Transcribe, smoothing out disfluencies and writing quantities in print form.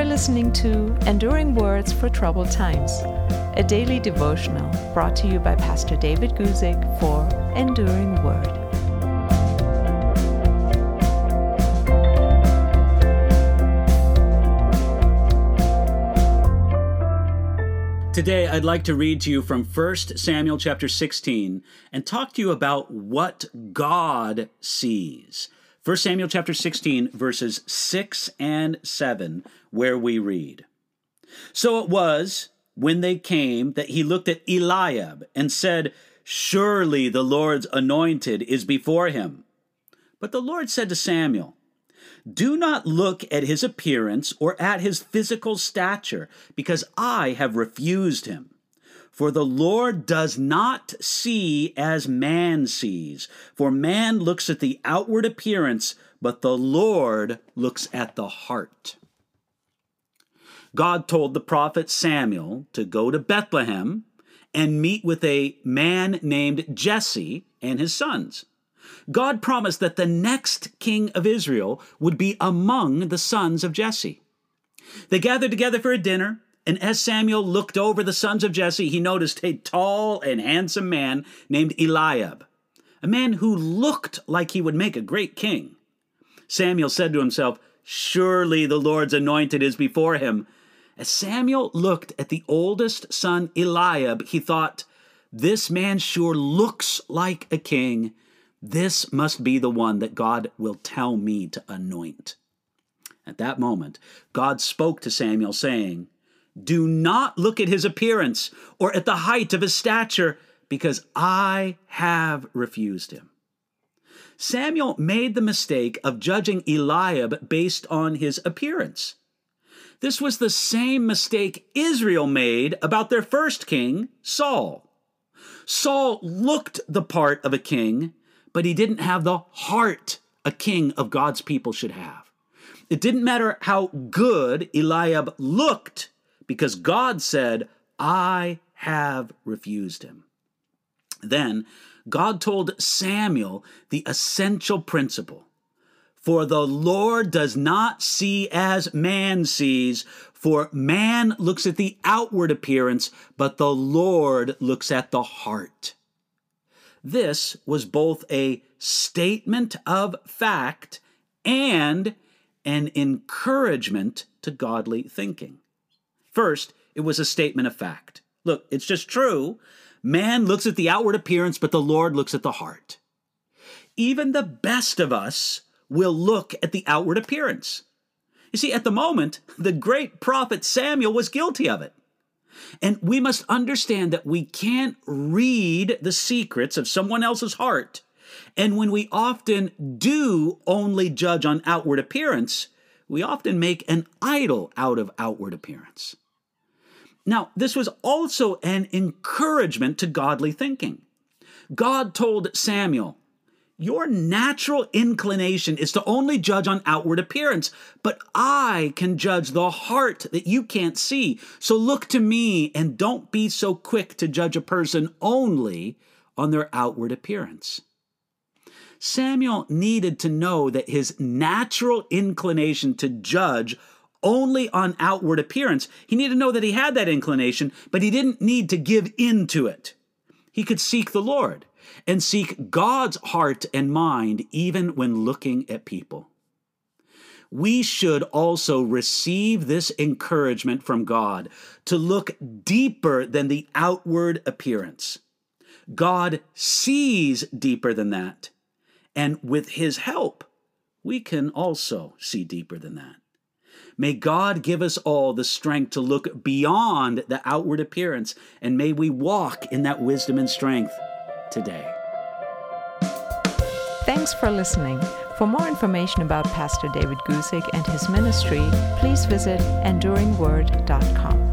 listening to Enduring Words for Troubled Times, a daily devotional brought to you by Pastor David Guzik for Enduring Word. Today, I'd like to read to you from 1 Samuel chapter 16 and talk to you about what God sees. 1 Samuel chapter 16, verses 6 and 7, where we read, "So it was, when they came, that he looked at Eliab and said, 'Surely the Lord's anointed is before him.' But the Lord said to Samuel, 'Do not look at his appearance or at his physical stature, because I have refused him. For the Lord does not see as man sees. For man looks at the outward appearance, but the Lord looks at the heart.'" God told the prophet Samuel to go to Bethlehem and meet with a man named Jesse and his sons. God promised that the next king of Israel would be among the sons of Jesse. They gathered together for a dinner, and as Samuel looked over the sons of Jesse, he noticed a tall and handsome man named Eliab, a man who looked like he would make a great king. Samuel said to himself, "Surely the Lord's anointed is before him." As Samuel looked at the oldest son, Eliab, he thought, "This man sure looks like a king. This must be the one that God will tell me to anoint." At that moment, God spoke to Samuel, saying, "Do not look at his appearance or at the height of his stature, because I have refused him." Samuel made the mistake of judging Eliab based on his appearance. This was the same mistake Israel made about their first king, Saul. Saul looked the part of a king, but he didn't have the heart a king of God's people should have. It didn't matter how good Eliab looked, because God said, "I have refused him." Then God told Samuel the essential principle. "For the Lord does not see as man sees, for man looks at the outward appearance, but the Lord looks at the heart." This was both a statement of fact and an encouragement to godly thinking. First, it was a statement of fact. Look, it's just true. Man looks at the outward appearance, but the Lord looks at the heart. Even the best of us will look at the outward appearance. You see, at the moment, the great prophet Samuel was guilty of it. And we must understand that we can't read the secrets of someone else's heart. And when we often do only judge on outward appearance, we often make an idol out of outward appearance. Now, this was also an encouragement to godly thinking. God told Samuel, "Your natural inclination is to only judge on outward appearance, but I can judge the heart that you can't see. So look to me and don't be so quick to judge a person only on their outward appearance." Samuel needed to know that his natural inclination to judge only on outward appearance, he needed to know that he had that inclination, but he didn't need to give in to it. He could seek the Lord and seek God's heart and mind even when looking at people. We should also receive this encouragement from God to look deeper than the outward appearance. God sees deeper than that, and with His help, we can also see deeper than that. May God give us all the strength to look beyond the outward appearance, and may we walk in that wisdom and strength today. Thanks for listening. For more information about Pastor David Guzik and his ministry, please visit enduringword.com.